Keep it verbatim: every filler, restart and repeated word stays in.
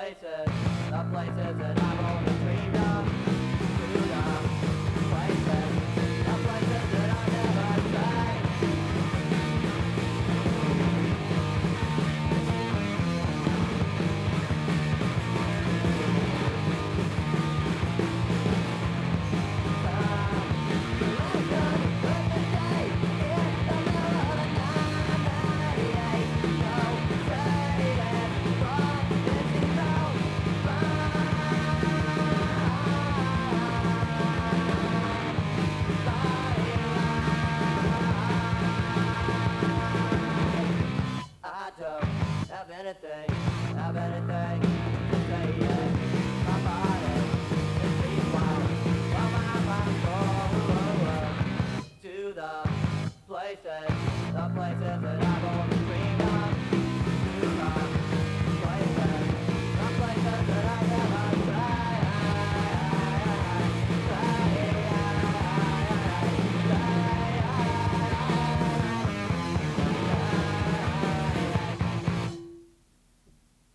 places, the places that I've only dreamed of. To the places, the places that I never say. I don't have anything, have anything to say yet. My body is being wild while my mind goes to the places, the places that I